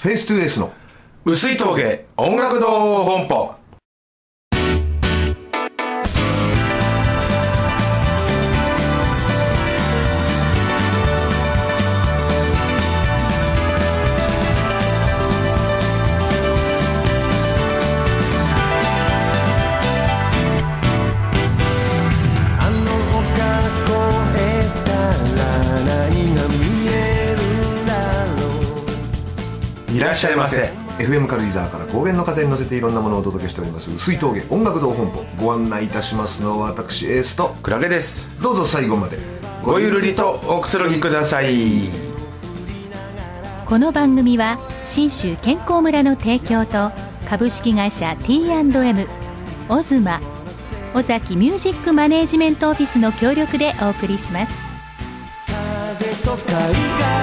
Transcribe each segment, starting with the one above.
フェイストゥエースの薄い峠音楽堂本舗。いらっしゃいませ。 FM 軽井沢から高原の風に乗せていろんなものをお届けしております薄い峠音楽堂本舗、ご案内いたしますのは私エースとクラゲです。 どうぞ最後までごゆるりとおくつろぎください。 この番組は信州健康村の提供と株式会社 T&M、 オズマ、尾崎ミュージックマネージメントオフィスの協力でお送りします。 風と貝殻、それだ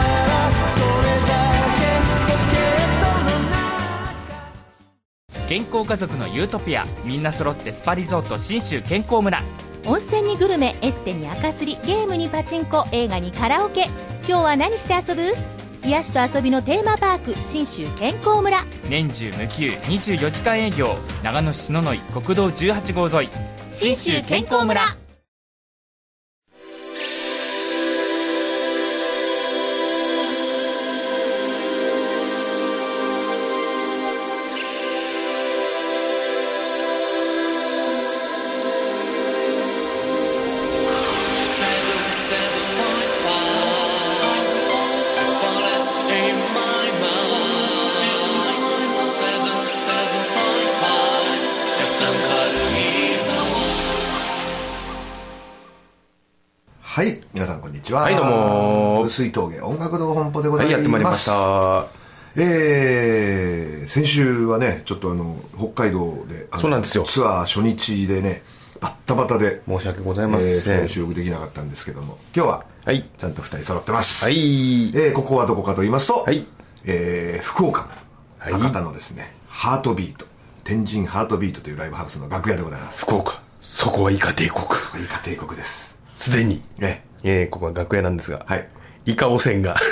けポケットの中。 健康家族のユートピア、みんな揃ってスパリゾート信州健康村。 温泉にグルメ、エステに赤すり、ゲームにパチンコ、映画にカラオケ。今日は何して遊ぶ？癒しと遊びのテーマパーク信州健康村。 年中無休24時間営業、長野市篠ノ井国道18号沿い信州健康村。 はい、皆さんこんにちは。 はい、どうも薄い峠音楽堂本舗でございます。 はい、やってまいりました。 先週はねちょっと北海道でそうなんですよ、 ツアー初日でねバッタバタで申し訳ございません、 収録できなかったんですけども、今日ははいちゃんと2人揃ってます。 はい、 ここはどこかと言いますと、 はい、 福岡はい博多のですねハートビート、天神ハートビートというライブハウスの楽屋でございます。 福岡、そこはイカ帝国。 イカ帝国です。 すでに、ここは楽屋なんですが、 はい、 イカ汚染が、 はい、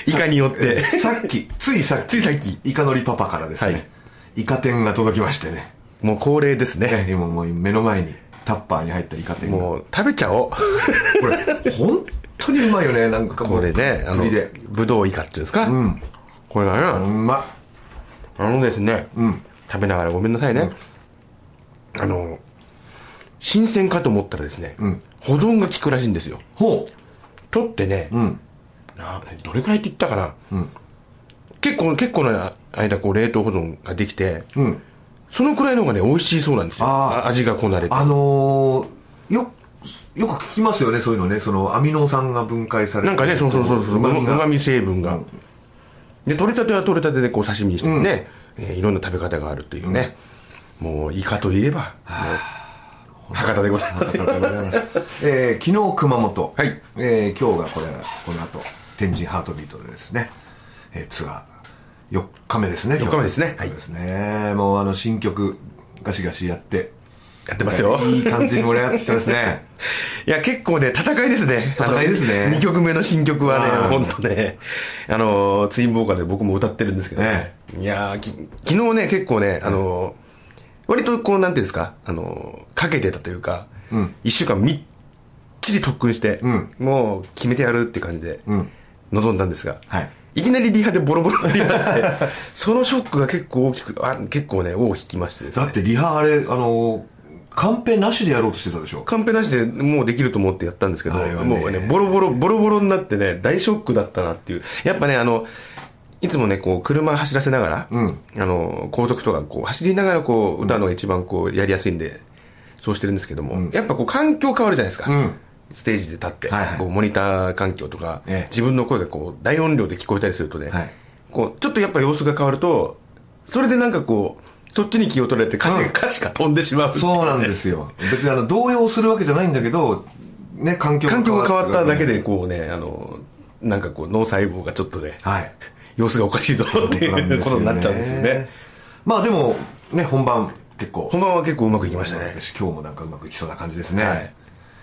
イカによって、 ついさっきイカのりパパからですね、はい、イカ天が届きましてね、 もう恒例ですね。 今もう目の前にタッパーに入ったイカ天が、 もう食べちゃおう。これ本当にうまいよね。なんかこれね、ぶどうイカっていうんですか、うん、これがね、 うまですね、うん、食べながらごめんなさいね、うん、新鮮かと思ったらですね、うん、保存が効くらしいんですよ。 ほう。 取ってね、うん、どれくらいって言ったかな、うん、結構な間こう冷凍保存ができて、うん、そのくらいの方がね美味しいそうなんですよ。味がこなれて、よく聞きますよね、そういうのね。そのアミノ酸が分解されてなんかね、そううまみ成分が、うん、で取れたては取れたてでこう刺身にしてね、いろんな食べ方があるというね、うん、もうイカといえば博多でございます。昨日熊本、はい、今日がこの後天神ハートビートでですね、ツアー4日目ですね。 4日目ですね。 はい、ですね。もう新曲ガシガシやってますよ。 いい感じに盛り上がってきたですね。 いや結構ね戦いですね。 戦いですね。 2曲目の新曲はね本当ね、ツインボーカルで僕も歌ってるんですけどね。いや昨日ね結構ね割とこうなんていうんですか、かけてたというか、うん、1週間みっちり特訓して、うん、もう決めてやるって感じで臨んだんですが、はい、いきなりリハでボロボロになりましてそのショックが結構大きく結構ね尾を引きましてですね。 だってリハカンペなしでやろうとしてたでしょ。 カンペなしでもうできると思ってやったんですけど、もうねボロボロになってね大ショックだったなっていう。やっぱねいつもねこう車走らせながら、うん、高速とかこう走りながらこう歌うのが一番こうやりやすいんでそうしてるんですけども、うん、やっぱこう環境変わるじゃないですか、うん、ステージで立って、はいはい、こうモニター環境とか、自分の声がこう大音量で聞こえたりするとね、はい、こうちょっとやっぱ様子が変わるとそれでなんかこうそっちに気を取られて歌詞が飛んでしまう、 そうなんですよ。別に動揺するわけじゃないんだけど、ね、環境が変わっただけでこうねなんかこう脳細胞がちょっとね、はい、様子がおかしいぞっていうことになっちゃうんですよね。 まあでもね本番は結構うまくいきましたね。 今日もなんかうまくいきそうな感じですね。はい、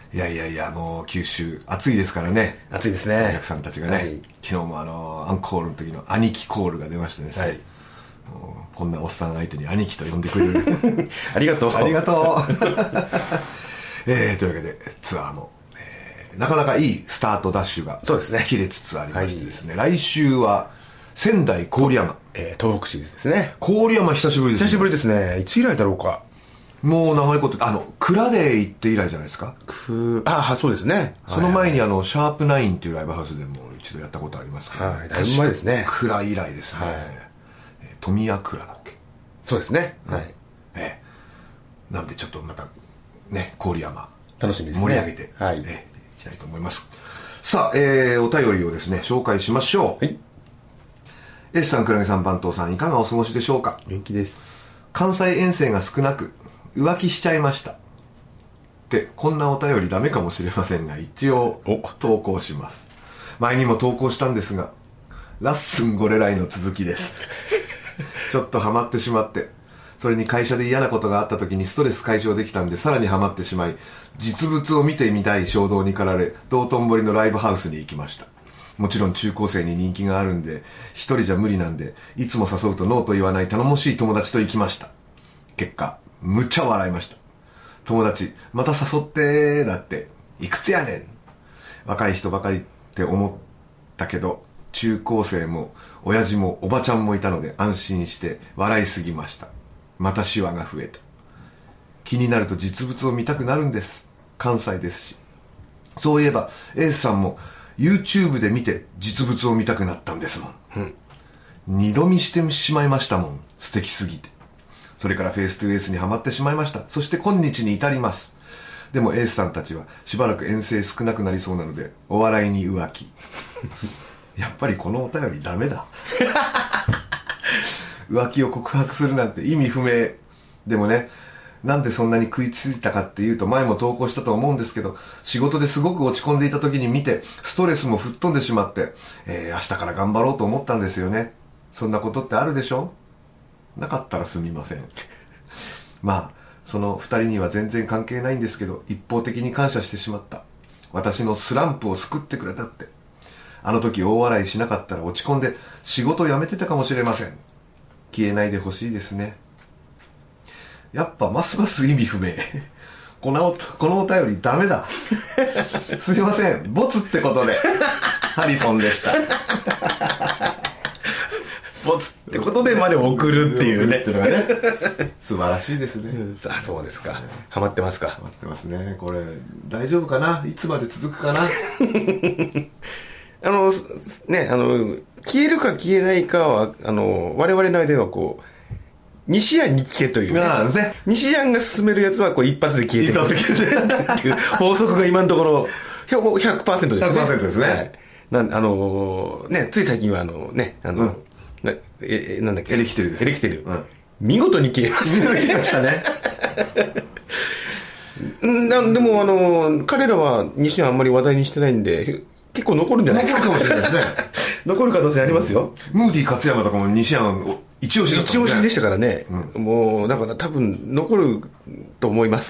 いやいやいや、もう九州暑いですからね。 暑いですね。 お客さんたちがね、はい、昨日もアンコールの時の兄貴コールが出ましてですね、はい、こんなおっさん相手に兄貴と呼んでくれるありがとうありがとうというわけでツアーも、なかなかいいスタートダッシュが切れつつありましてですね、はい、来週は仙台郡山、 東北市ですね。 郡山久しぶりですね。 久しぶりですね。いつ以来だろうか。 もう長いこと、蔵で行って以来じゃないですか。 そうですね。 その前にシャープナインっていうライブハウスでも一度やったことありますけど、 はい、だいぶ前ですね。 蔵以来ですね。はい、富谷蔵だっけ。 そうですね。はい。 なんでちょっとまたね、郡山楽しみですね。 盛り上げて、 はい、 いきたいと思います。さあ、お便りをですね紹介しましょう。はい。S さん、クラゲさん、番頭さん、いかがお過ごしでしょうか。 元気です。 関西遠征が少なく浮気しちゃいましたって、こんなお便りダメかもしれませんが、一応投稿します。前にも投稿したんですが、ラッスンゴレライの続きですちょっとハマってしまって、それに会社で嫌なことがあった時にストレス解消できたんで、さらにハマってしまい、実物を見てみたい衝動に駆られ、道頓堀のライブハウスに行きました。もちろん中高生に人気があるんで、一人じゃ無理なんで、いつも誘うとノーと言わない頼もしい友達と行きました。結果、むっちゃ笑いました。友達、また誘ってだって、いくつやねん。若い人ばかりって思ったけど、中高生も親父もおばちゃんもいたので安心して笑いすぎました。またシワが増えた。気になると実物を見たくなるんです。関西ですし。そういえば、エースさんも、YouTube で見て実物を見たくなったんですもん。二度見してしまいましたもん。素敵すぎて。それからフェイストゥエースにハマってしまいました。そして今日に至ります。でもエースさんたちはしばらく遠征少なくなりそうなので、お笑いに浮気。やっぱりこのお便りダメだ。浮気を告白するなんて意味不明。でもね、なんでそんなに食いついたかっていうと、前も投稿したと思うんですけど、仕事ですごく落ち込んでいた時に見て、ストレスも吹っ飛んでしまって、明日から頑張ろうと思ったんですよね。そんなことってあるでしょ？なかったらすみません。まあ、その二人には全然関係ないんですけど、一方的に感謝してしまった。私のスランプを救ってくれたって。あの時大笑いしなかったら落ち込んで仕事辞めてたかもしれません。消えないでほしいですね。やっぱますます意味不明。このお便りダメだ。すいません、ボツってことでハリソンでした。 ボツってことでまで送るっていうね。 素晴らしいですね。 そうですか。ハマってますか。 ハマってますね。これ大丈夫かな。いつまで続くかな。 ね、消えるか消えないかは我々の間ではこう西安に聞けという、ね、西安が進めるやつはこう一発で消えてくるっていう法則が今のところ 100% ですね。 100% ですね。 はい、ね、つい最近はねなんだっけ、エレキテルです。エレキテル、見事に消えましたね。 見事に消えましたね。 でも彼らは西安あんまり話題にしてないんで結構残るんじゃないですか。 残るかもしれないですね。 残る可能性ありますよ。 ムーディ勝山とかも西安一押しだったもんね。 一押しでしたからね、もうだから多分残ると思います。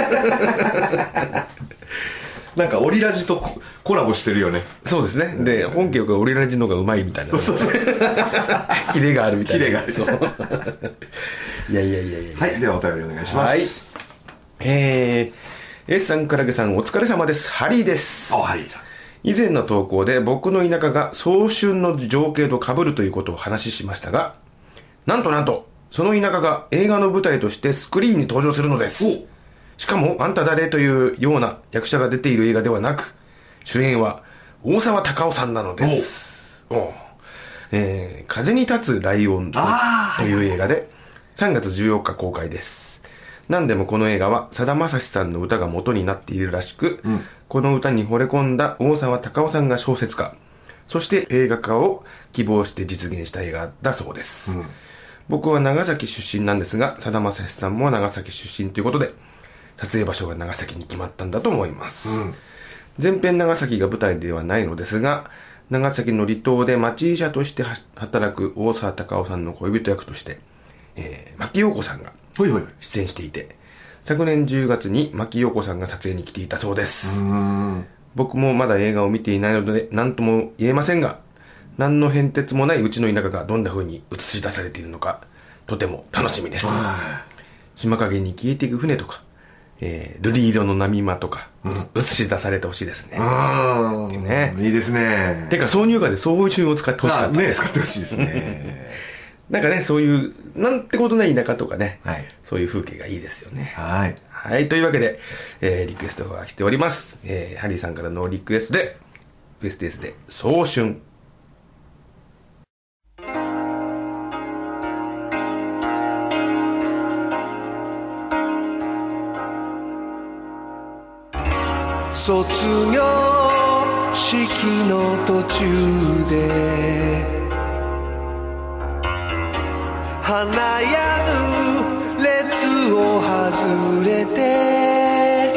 なんかオリラジとコラボしてるよね。 そうですね。で本家がオリラジの方がうまいみたいな。そうキレがあるみたいな。キレがある。そういや。 はい、ではお便りお願いします。 はい。S さん、クラゲさん、お疲れ様です。ハリーです。 ハリーさん。 以前の投稿で僕の田舎が早春の情景と被るということを話しましたが、なんとその田舎が映画の舞台としてスクリーンに登場するのです。しかもあんた誰というような役者が出ている映画ではなく、主演は大沢たかおさんなのです。風に立つライオンという映画で3月14日公開です。何でもこの映画はさだまさしさんの歌が元になっているらしく、この歌に惚れ込んだ大沢たかおさんが小説家、そして映画化を希望して実現した映画だそうです。僕は長崎出身なんですが、さだまさしさんも長崎出身ということで撮影場所が長崎に決まったんだと思います。全編長崎が舞台ではないのですが、長崎の離島で町医者として働く大沢たかおさんの恋人役として、牧陽子さんが出演していて、 昨年10月に牧陽子さんが撮影に来ていたそうです。僕もまだ映画を見ていないので何とも言えませんが、何の変哲もないうちの田舎がどんな風に映し出されているのかとても楽しみです。島影に消えていく船とか、瑠璃色の波間とか、映し出されてほしいですね。 ね、いいですね。 てか挿入歌でそういうを使ってほしかったね。使ってほしいですね。 なんかね、そういうなんてことない田舎とかね、 はい、 そういう風景がいいですよね。 はい、 はい、というわけで、リクエストが来ております。ハリーさんからのリクエストでベステースで早春。 卒業式の途中で華やぐ列を外れて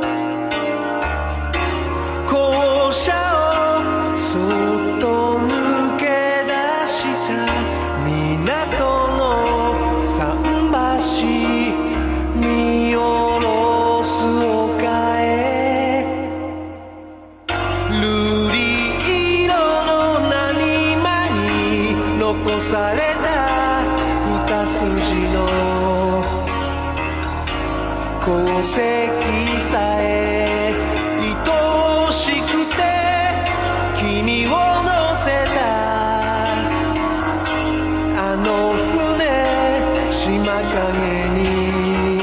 校舎をそっと抜け出した港の桟橋見下ろす丘へ瑠璃色の波間に残された二筋の功績さえ愛しくて君を乗せたあの船島影に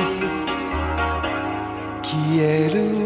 消える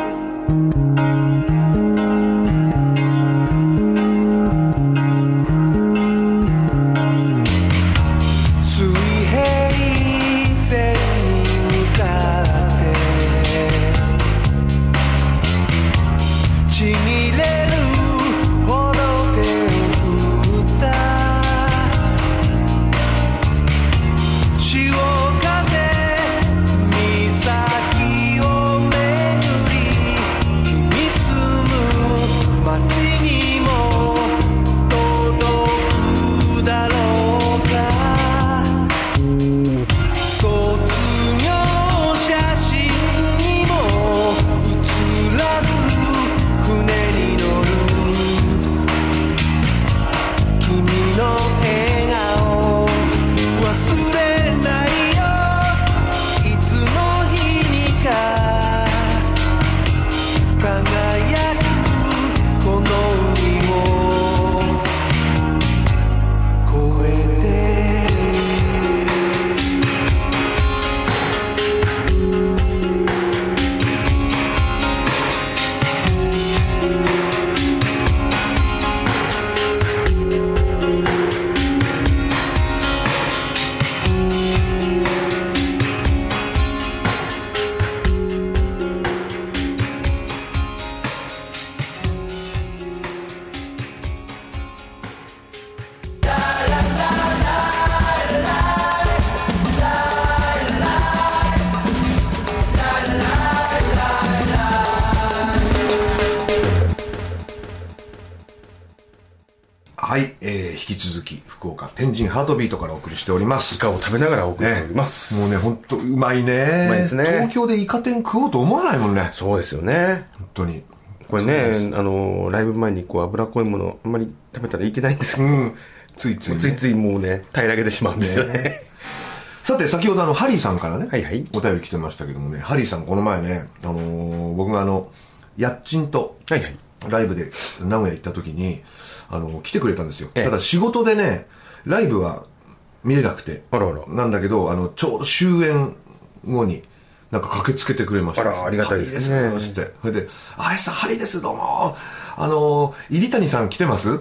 はい、引き続き福岡天神ハートビートからお送りしております。 イカを食べながらお送りしております、 もうね、ほんとうまいね。 うまいですね。 東京でイカ天食おうと思わないもんね。 そうですよね、 本当に。 これね、ライブ前にこう脂っこいものあんまり食べたらいけないんですけど、 ついつい、ね、 ついついもうね平らげてしまうんですよね。 さて、先ほどハリーさんからね、 はいはい、 お便り来てましたけどもね、ハリーさんこの前ね、僕がやっちんとライブで名古屋行った時に来てくれたんですよ。ただ仕事でね、ライブは見れなくて、なんだけどちょうど終演後になんか駆けつけてくれました。 ありがたいですね。 ハリーですって。それで、あいさん、ハリーです、どうも。入谷さん来てます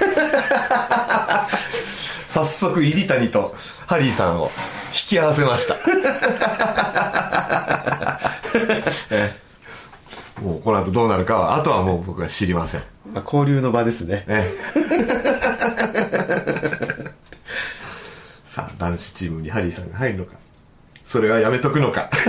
早速、入谷とハリーさんを引き合わせました。もうこの後どうなるかは、あとはもう僕は知りません。 交流の場ですね。 さあ、男子チームにハリーさんが入るのか、それはやめとくのか。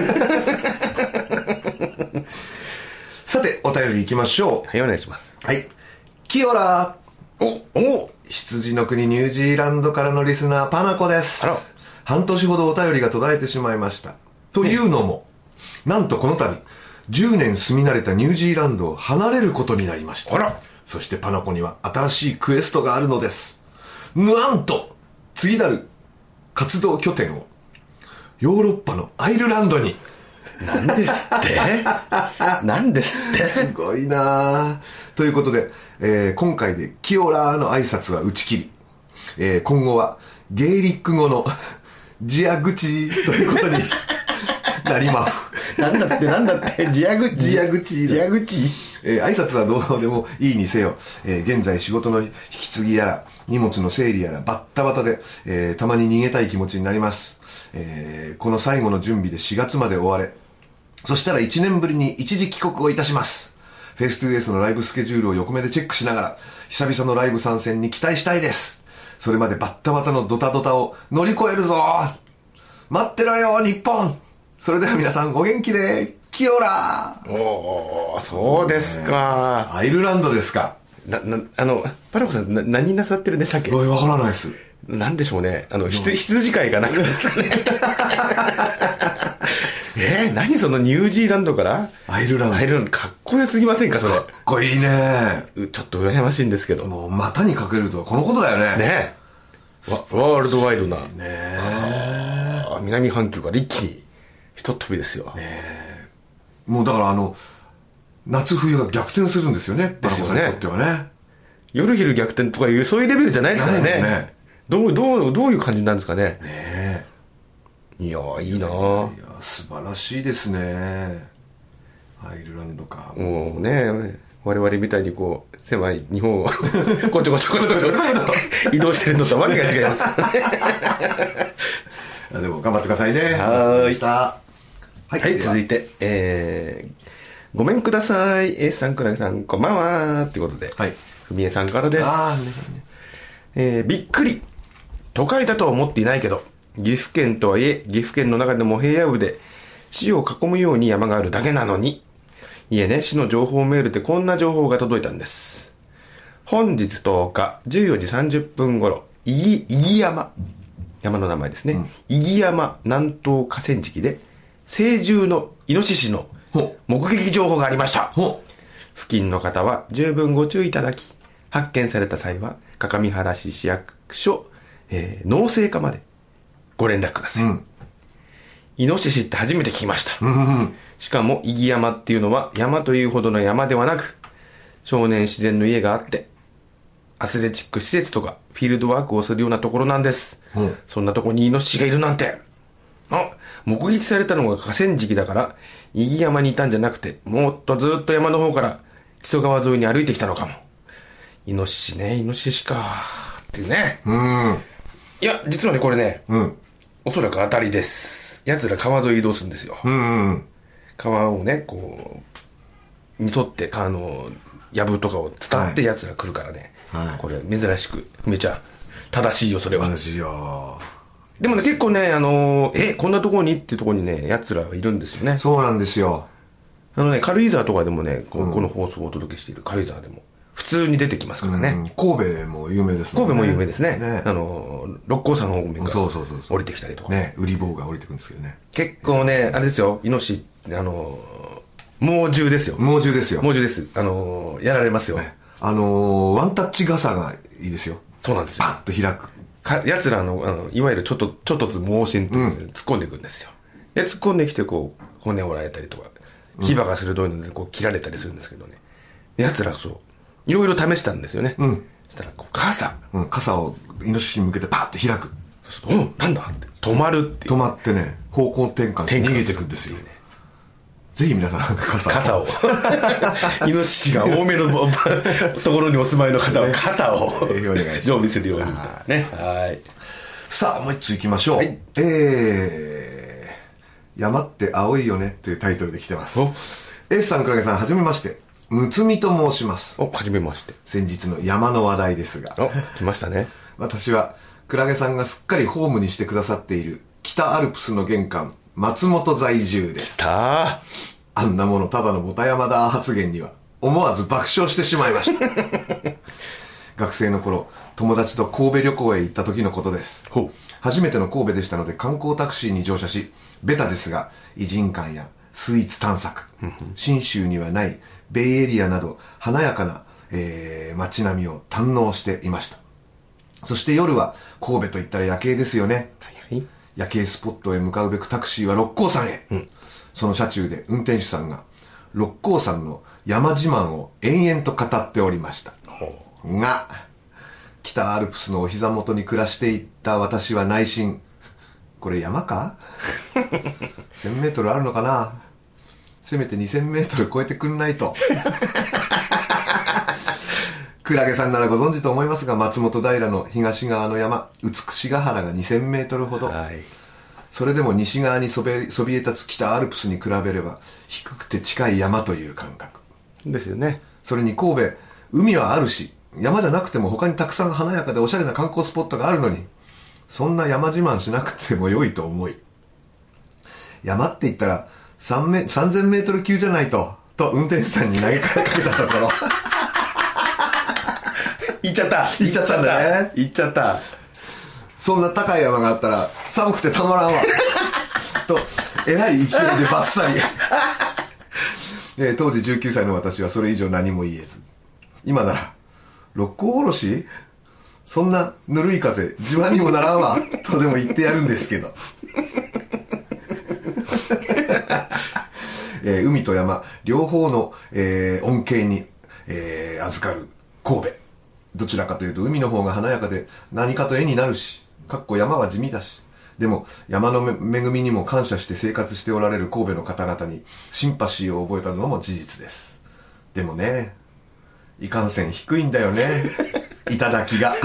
さて、お便り行きましょう。 はい、お願いします。 はい。キオラー。羊の国ニュージーランドからのリスナーパナコです。半年ほどお便りが途絶えてしまいました。 というのも、なんとこの度10年住み慣れたニュージーランドを離れることになりました。 あら。 そしてパナコには新しいクエストがあるのです。なんと次なる活動拠点をヨーロッパのアイルランドに。 なんですってなんですってすごいな。ということで、今回でキオラーの挨拶は打ち切り、今後はゲイリック語のジアグチということになります。 なんだってジアグチ挨拶はどうでもいいにせよ、現在仕事の引き継ぎやら荷物の整理やらバッタバタで、たまに逃げたい気持ちになります。この最後の準備で4月まで終われ、そしたら1年ぶりに一時帰国をいたします。フェイストゥーエースのライブスケジュールを横目でチェックしながら久々のライブ参戦に期待したいです。それまでバッタバタのドタドタを乗り越えるぞ。待ってろよ日本。それでは皆さんお元気で、キオラー。 おー、そうですか。 アイルランドですか。 パナコさん何なさってるんでしたっけ？ わからないです。 なんでしょうね。羊飼いかなんかですかね。何そのニュージーランドからアイルランド。 かっこよすぎませんかそれ。 かっこいいね。 ちょっと羨ましいんですけど。 もう股にかけるとこのことだよね。 ねえ。ワールドワイドな。 ねえ。 南半球から一気に一飛びですよ。 ねえ。もうだから夏冬が逆転するんですよね。 ですよね。 パナコさんにとってはね。 夜昼逆転とかいうそういうレベルじゃないですからね。 ね。 どういう感じなんですかね。 ねえ。 いやいいなぁ。 いや素晴らしいですね。アイルランドか。 もうね、我々みたいにこう狭い日本をこちょこちょ移動してるのとはわけが違いますからね。でも頑張ってくださいね。 はい。 はい、 続いて、ごめんください。A さん、クラゲさん、こんばんは。ってことで、ふみえさんからです。びっくり。都会だとは思っていないけど、岐阜県とはいえ、岐阜県の中でも平野部で市を囲むように山があるだけなのに、市の情報メールでこんな情報が届いたんです。本日10日14時30分頃、伊木山、山の名前ですね。伊木山南東河川敷で、成獣のイノシシの目撃情報がありました。付近の方は十分ご注意いただき、発見された際は、各務原市市役所、農政課までご連絡ください。イノシシって初めて聞きました。しかも、伊木山っていうのは山というほどの山ではなく、少年自然の家があって、アスレチック施設とかフィールドワークをするようなところなんです。そんなところにイノシシがいるなんて。目撃されたのが河川敷だから、伊木山にいたんじゃなくて、もっとずっと山の方から木曽川沿いに歩いてきたのかも。イノシシね、イノシシかっていうね。いや、実はね、これね、おそらく当たりです。奴ら川沿い移動するんですよ。川をね、こう、に沿って、やぶとかを伝って奴ら来るからね。これ、珍しく、めちゃ、正しいよ、それは。 正しいよ。 でもね、結構ね、こんなところにっていうところにね、奴らいるんですよね。 そうなんですよ。 軽井沢とかでもね、この放送をお届けしている軽井沢でも、普通に出てきますからね。 神戸も有名ですね。神戸も有名ですね。六甲山の方面から降りてきたりとか。 ね、ウリ坊が降りてくるんですけどね。 結構ね、あれですよ、イノシシ、猛獣ですよ。 猛獣ですよ。 猛獣です。やられますよ。 ワンタッチ傘がいいですよ。 そうなんですよ。 パッと開く。 奴らいわゆるちょっとずつ猛進って突っ込んでいくんですよ。で、突っ込んできて、こう、骨を折られたりとか、牙が鋭いので、こう、切られたりするんですけどね。奴らそう、いろいろ試したんですよね。そしたら、 傘をイノシシに向けてパッと開く。 そうすると、なんだって、止まるっていう。 止まってね、方向転換して逃げていくんですよ。ぜひ皆さん、 傘を。イノシシが多めのところにお住まいの方は傘を常備するように。ね。はい。 さあ、もう一つ行きましょう。山って青いよねっていうタイトルで来てます。S さん、クラゲさん、はじめまして。むつみと申します。 はじめまして。 先日の山の話題ですが。 来ましたね。 私は、クラゲさんがすっかりホームにしてくださっている北アルプスの玄関、松本在住です。あんなものただのボタ山だ発言には思わず爆笑してしまいました。 学生の頃友達と神戸旅行へ行った時のことです。初めての神戸でしたので観光タクシーに乗車し、ベタですが異人館やスイーツ探索、信州にはないベイエリアなど華やかな、街並みを堪能していました。そして夜は神戸といったら夜景ですよね。夜景スポットへ向かうべくタクシーは六甲山へ、その車中で運転手さんが六甲山の山自慢を延々と語っておりましたが、北アルプスのお膝元に暮らしていった私は内心、これ山か1000メートルあるのかな、せめて2000メートル超えてくんないとクラゲさんならご存知と思いますが、松本平の東側の山美しが原が2000メートルほど、はい、それでも西側にそびえ立つ北アルプスに比べれば低くて近い山という感覚ですよね。 それに神戸海はあるし、山じゃなくても他にたくさん華やかでおしゃれな観光スポットがあるのに、そんな山自慢しなくても良いと思い、山って言ったら3000メートル級じゃないと運転手さんに投げかけたところ行っちゃったんだね。 行っちゃった。 そんな高い山があったら寒くてたまらんわとえらい勢いでバッサリ当時19歳の私はそれ以上何も言えず、今なら六甲おろしそんなぬるい風自慢にもならんわとでも言ってやるんですけど海と山両方の、恩恵に、預かる神戸、どちらかというと海の方が華やかで何かと絵になるし、山は地味だし、でも山の恵みにも感謝して生活しておられる神戸の方々にシンパシーを覚えたのも事実です。でもね、いかんせん低いんだよね頂が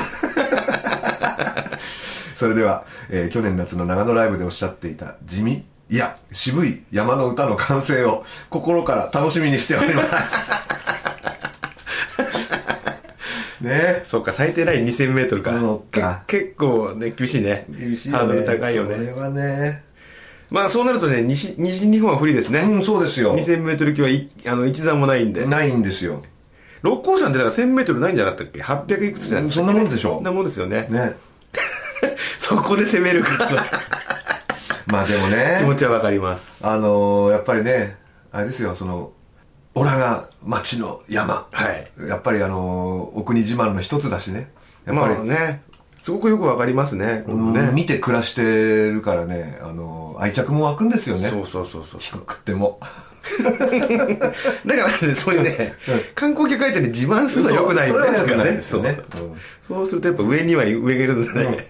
それでは、去年夏の長野ライブでおっしゃっていた地味いや渋い山の歌の完成を心から楽しみにしておりますね。 そうか、最低ライン2000メートルか。結構ね、厳しいね。 厳しいよね。 ハードル高いよね。 それはね。 まあそうなるとね、西日本は不利ですね。 うん、そうですよ。 2000メートル級は一山もないんで。 ないんですよ。 六甲山ってだから1000メートルないんじゃなかったっけ ?800 いくつじゃなかったっけ、 そんなもんでしょ。 そんなもんですよね。 ね。 そこで攻めるからさ。 まあでもね。 気持ちはわかります。 やっぱりね、あれですよ、オラが町の山。 はい。 やっぱりお国自慢の一つだしね。やっぱり。 まあね。すごくよくわかかりますね。 見て暮らしてるからね、愛着も湧くんですよね。 そう。 低くっても。 だからね、そういうね、観光客相手に自慢するのは良くないよね。 良くないですよね。 そうするとやっぱ上には上がいるんだね。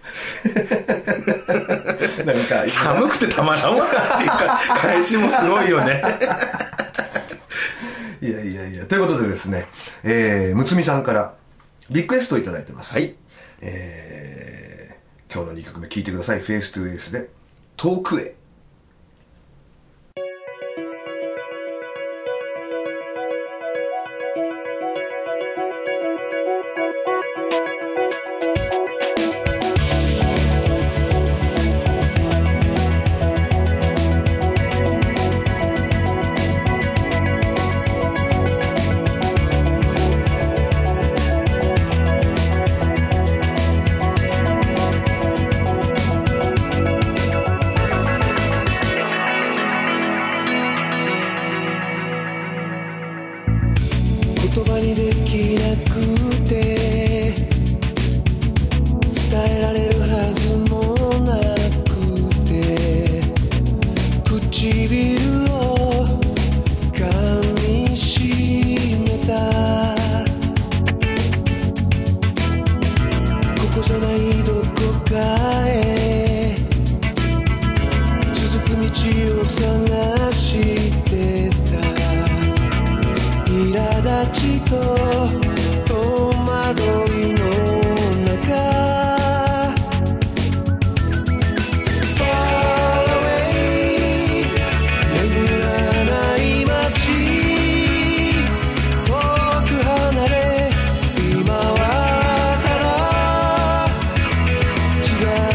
なんか、寒くてたまらんわっていうか、返しもすごいよね。 いや。ということでですね、むつみさんからリクエストをいただいてます。 はい。 今日の2曲目聴いてください。フェイストゥフェイスで遠くへ。 言葉にできなくて伝えられるはずもなくて唇を噛みしめたここじゃないどこかへ続く道を探してた苛立ちと戸惑いの中 Far away 眠らない街遠く離れ今はただ違う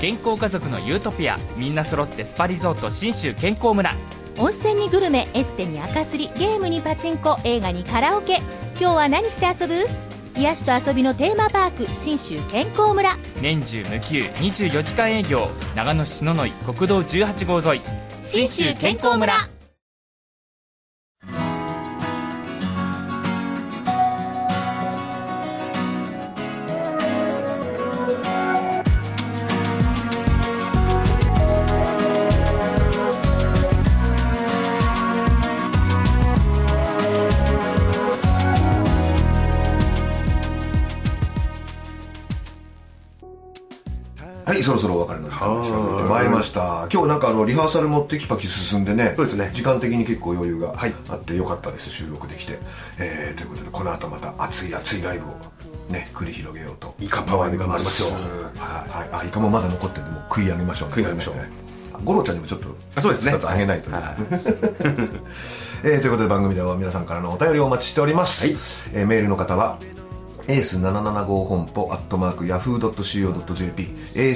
健康家族のユートピア、みんな揃ってスパリゾート信州健康村。 温泉にグルメ、エステに赤すり、ゲームにパチンコ、映画にカラオケ。今日は何して遊ぶ？癒しと遊びのテーマパーク、信州健康村。 年中無休24時間営業、長野市篠ノ井国道18号沿い、信州健康村。 はい、そろそろお別れの時間が近づいてまいりました。今日なんかリハーサルもテキパキ進んでね、 そうですね、 時間的に結構余裕があってよかったです、収録できて、ということでこの後また熱いライブをね繰り広げようと。 イカパワーで頑張りますよ。 はい、イカもまだ残ってるんでもう食い上げましょう。五郎ちゃんにもちょっとそうですね、 2つあげないとね。ということで番組では皆さんからのお便りをお待ちしております。メールの方はエース775本舗@yahoo.co.jp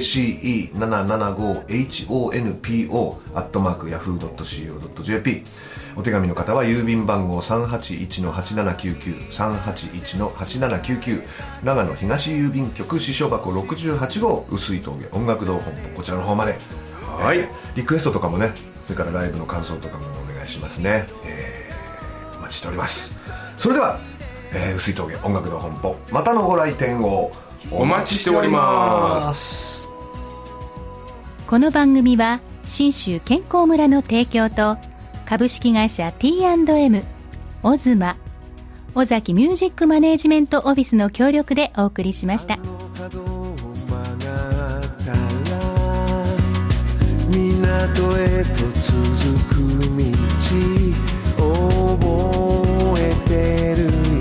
ace775honpo @yahoo.co.jp。 お手紙の方は郵便番号 381-8799 381-8799 長野東郵便局支所箱68号碓井峠音楽堂本舗、こちらの方まで。リクエストとかもね、それからライブの感想とかもお願いしますね。お待ちしております。それでは碓井峠音楽堂本舗、またのご来店をお待ちしております。 この番組は信州健康村の提供と株式会社 T&M、 オズマ、尾崎ミュージックマネージメントオフィスの協力でお送りしました。 港へと続く道覚えてるよ。